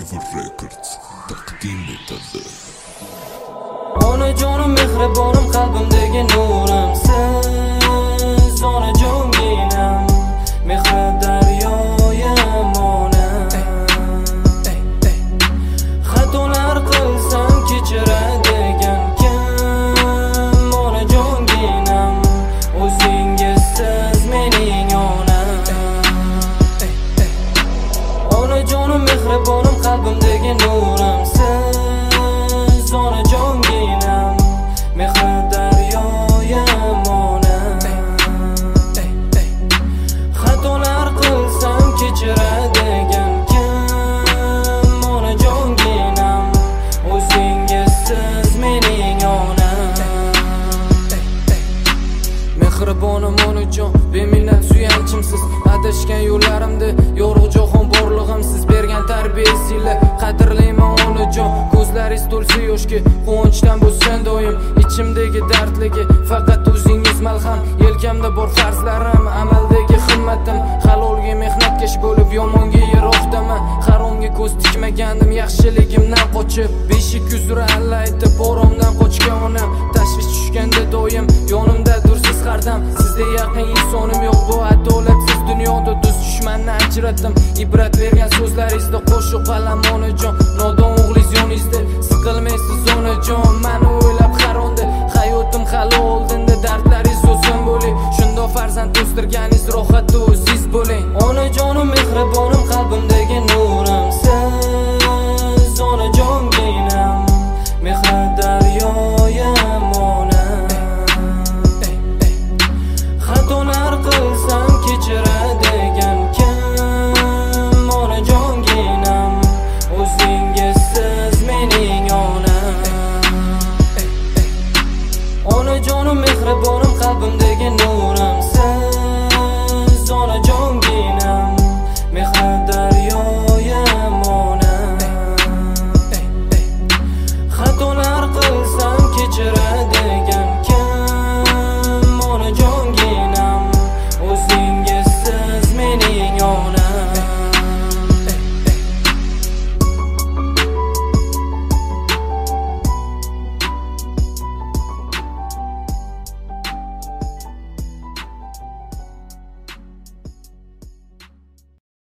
Never Records taqdim etadi. Onajonim mehribonim, qalbimdagi nurimsiz. Onajonginam, mehri daryoyim onam. Xatolar qilsam kechiradigan kim? Onajonginam, o'zingizsiz mening onam. Onajonim mehribonim, qalbimdagi nurimsiz. Onajonginam, mehri daryoyim onam. Xatolar qilsam kechiradigan kim? Onajonginam, o'zingizsiz mening onam. Mehribonim onajon, beminnat suyanchimsiz. Adashgan yo'llarimda yorug' jahon borlig'im, siz bergan tarbiyangizga qadrlayman onajon. Ko'zlaringiz to'lsa yoshga, quvonchdan bo'lsin doim. Ichimdagi dardligi faqat o'zingiz malham. Yelkamda bor farzlarim, amaldagi xizmatim. Halolga mehnatkash bo'lib yomonga yiroqdaman. Haromga ko'z tikmagandim, yaxshiligimdan qochib. Beshik uzra alla aytib oromdan qochgan onam. Tashvish tushganda doim yonimdadir siz hardam. Sizga yaqin insonim yo'q, bu adolatsiz dunyoda do'st dushmanni ajratdim. Ibrat bergan so'zlaringizda qo'shiq qalam onajon. Nodon o'g'liz yoningizda, siqilmaysiz onajon. Meni o'ylab har onda hayotim hali oldinda, dardlaringiz o'zim bo'ling. Shundoq farzand o'stirganingiz rohat